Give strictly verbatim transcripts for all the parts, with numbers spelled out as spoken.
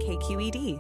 K Q E D.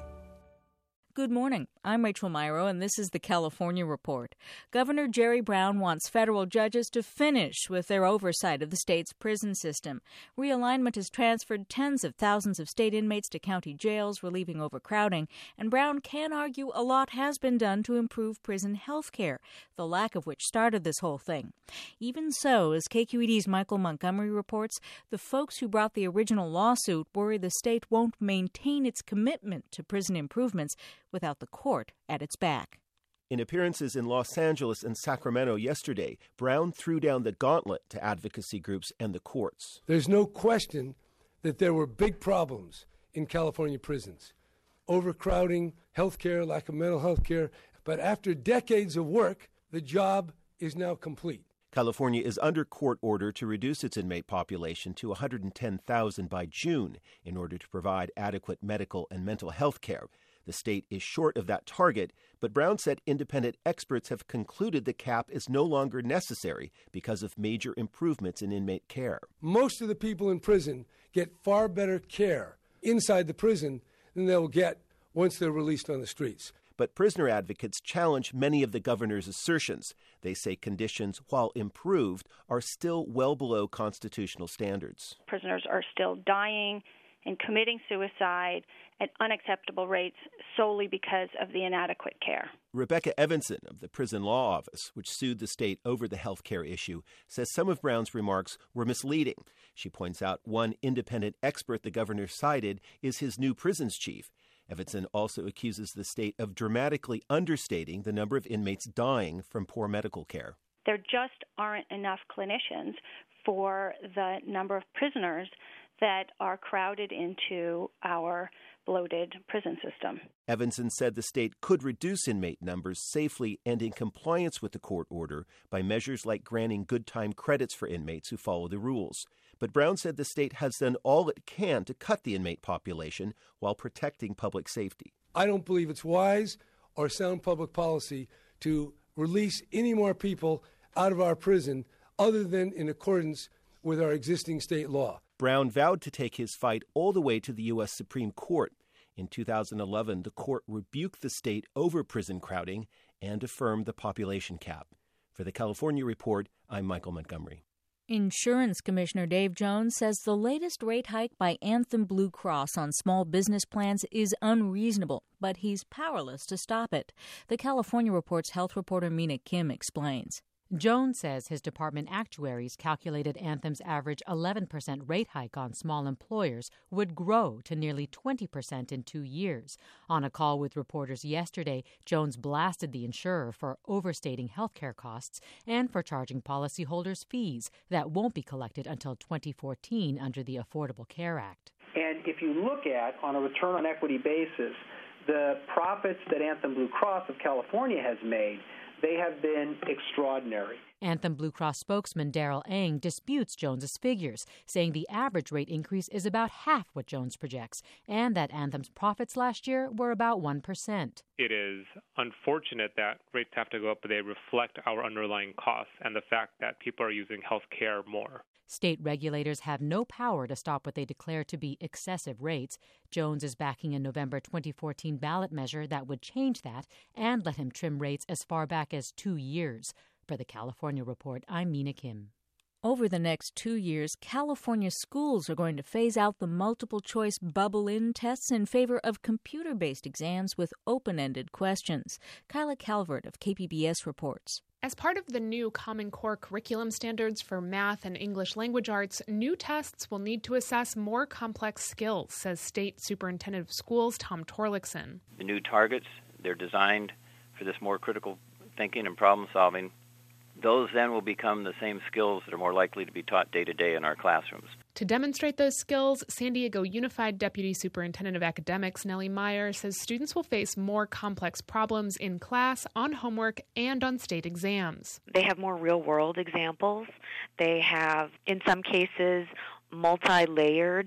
Good morning. I'm Rachel Myro, and this is the California Report. Governor Jerry Brown wants federal judges to finish with their oversight of the state's prison system. Realignment has transferred tens of thousands of state inmates to county jails, relieving overcrowding, and Brown can argue a lot has been done to improve prison health care, the lack of which started this whole thing. Even so, as K Q E D's Michael Montgomery reports, the folks who brought the original lawsuit worry the state won't maintain its commitment to prison improvements without the court at its back. In appearances in Los Angeles and Sacramento yesterday, Brown threw down the gauntlet to advocacy groups and the courts. There's no question that there were big problems in California prisons. Overcrowding, health care, lack of mental health care. But after decades of work, the job is now complete. California is under court order to reduce its inmate population to one hundred ten thousand by June in order to provide adequate medical and mental health care. The state is short of that target, but Brown said independent experts have concluded the cap is no longer necessary because of major improvements in inmate care. Most of the people in prison get far better care inside the prison than they'll get once they're released on the streets. But prisoner advocates challenge many of the governor's assertions. They say conditions, while improved, are still well below constitutional standards. Prisoners are still dying and committing suicide at unacceptable rates solely because of the inadequate care. Rebecca Evanson of the Prison Law Office, which sued the state over the health care issue, says some of Brown's remarks were misleading. She points out one independent expert the governor cited is his new prisons chief. Evanson also accuses the state of dramatically understating the number of inmates dying from poor medical care. There just aren't enough clinicians for the number of prisoners that are crowded into our bloated prison system. Evanson said the state could reduce inmate numbers safely and in compliance with the court order by measures like granting good time credits for inmates who follow the rules. But Brown said the state has done all it can to cut the inmate population while protecting public safety. I don't believe it's wise or sound public policy to release any more people out of our prison other than in accordance with our existing state law. Brown vowed to take his fight all the way to the U S Supreme Court. In two thousand eleven, the court rebuked the state over prison crowding and affirmed the population cap. For the California Report, I'm Michael Montgomery. Insurance Commissioner Dave Jones says the latest rate hike by Anthem Blue Cross on small business plans is unreasonable, but he's powerless to stop it. The California Report's health reporter Mina Kim explains. Jones says his department actuaries calculated Anthem's average eleven percent rate hike on small employers would grow to nearly twenty percent in two years. On a call with reporters yesterday, Jones blasted the insurer for overstating health care costs and for charging policyholders fees that won't be collected until twenty fourteen under the Affordable Care Act. And if you look at, on a return on equity basis, the profits that Anthem Blue Cross of California has made, they have been extraordinary. Anthem Blue Cross spokesman Daryl Eng disputes Jones's figures, saying the average rate increase is about half what Jones projects, and that Anthem's profits last year were about one percent. It is unfortunate that rates have to go up, but they reflect our underlying costs and the fact that people are using health care more. State regulators have no power to stop what they declare to be excessive rates. Jones is backing a November twenty fourteen ballot measure that would change that and let him trim rates as far back as two years. For the California Report, I'm Mina Kim. Over the next two years, California schools are going to phase out the multiple-choice bubble-in tests in favor of computer-based exams with open-ended questions. Kyla Calvert of K P B S reports. As part of the new Common Core curriculum standards for math and English language arts, new tests will need to assess more complex skills, says State Superintendent of Schools Tom Torlakson. The new targets, they're designed for this more critical thinking and problem solving. Those then will become the same skills that are more likely to be taught day to day in our classrooms. To demonstrate those skills, San Diego Unified Deputy Superintendent of Academics Nellie Meyer says students will face more complex problems in class, on homework, and on state exams. They have more real-world examples. They have, in some cases, multi-layered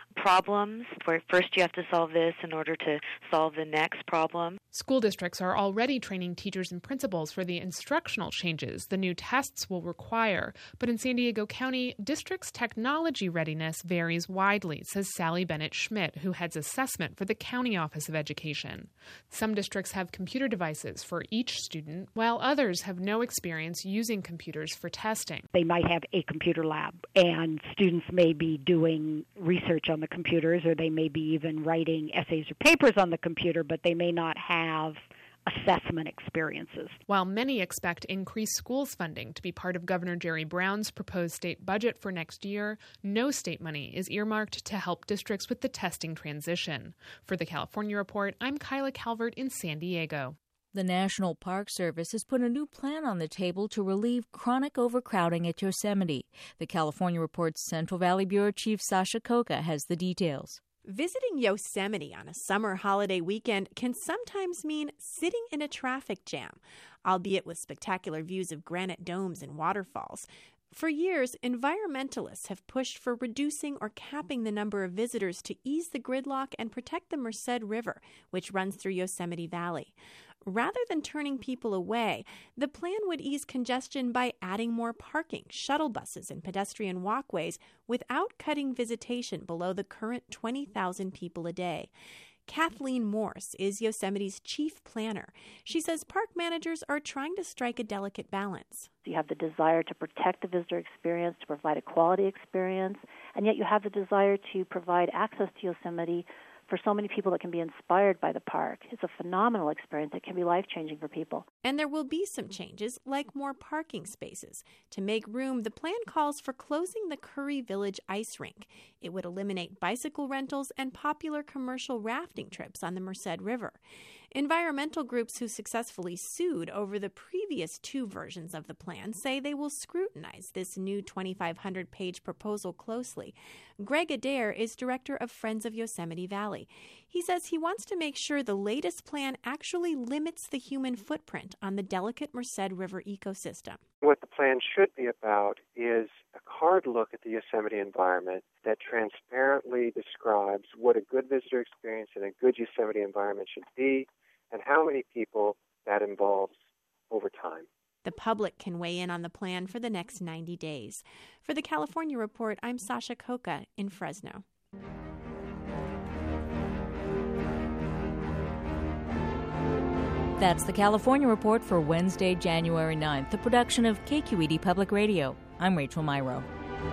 problems where first you have to solve this in order to solve the next problem. School districts are already training teachers and principals for the instructional changes the new tests will require. But in San Diego County, districts' technology readiness varies widely, says Sally Bennett Schmidt, who heads assessment for the County Office of Education. Some districts have computer devices for each student, while others have no experience using computers for testing. They might have a computer lab, and students may be doing research on the computers, or they may be even writing essays or papers on the computer, but they may not have assessment experiences. While many expect increased schools funding to be part of Governor Jerry Brown's proposed state budget for next year, no state money is earmarked to help districts with the testing transition. For the California Report, I'm Kyla Calvert in San Diego. The National Park Service has put a new plan on the table to relieve chronic overcrowding at Yosemite. The California Report's Central Valley Bureau Chief Sasha Koka has the details. Visiting Yosemite on a summer holiday weekend can sometimes mean sitting in a traffic jam, albeit with spectacular views of granite domes and waterfalls. For years, environmentalists have pushed for reducing or capping the number of visitors to ease the gridlock and protect the Merced River, which runs through Yosemite Valley. Rather than turning people away, the plan would ease congestion by adding more parking, shuttle buses, and pedestrian walkways without cutting visitation below the current twenty thousand people a day. Kathleen Morse is Yosemite's chief planner. She says park managers are trying to strike a delicate balance. You have the desire to protect the visitor experience, to provide a quality experience, and yet you have the desire to provide access to Yosemite for so many people that can be inspired by the park. It's a phenomenal experience. It can be life-changing for people. And there will be some changes, like more parking spaces. To make room, the plan calls for closing the Curry Village ice rink. It would eliminate bicycle rentals and popular commercial rafting trips on the Merced River. Environmental groups who successfully sued over the previous two versions of the plan say they will scrutinize this new twenty-five hundred page proposal closely. Greg Adair is director of Friends of Yosemite Valley. He says he wants to make sure the latest plan actually limits the human footprint on the delicate Merced River ecosystem. What the plan should be about is a hard look at the Yosemite environment that transparently describes what a good visitor experience and a good Yosemite environment should be, and how many people that involves over time. The public can weigh in on the plan for the next ninety days. For the California Report, I'm Sasha Koka in Fresno. That's the California Report for Wednesday, January ninth, a production of K Q E D Public Radio. I'm Rachel Myrow.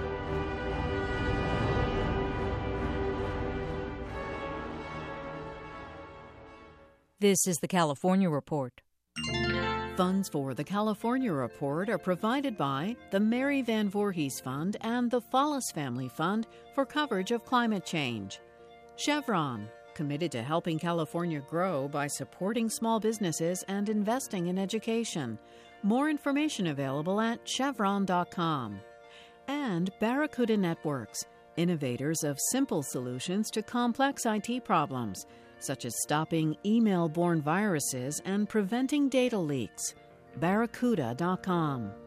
This is the California Report. Funds for the California Report are provided by the Mary Van Voorhees Fund and the Follis Family Fund for coverage of climate change. Chevron, committed to helping California grow by supporting small businesses and investing in education. More information available at chevron dot com. And Barracuda Networks, innovators of simple solutions to complex I T problems, such as stopping email-borne viruses and preventing data leaks. barracuda dot com.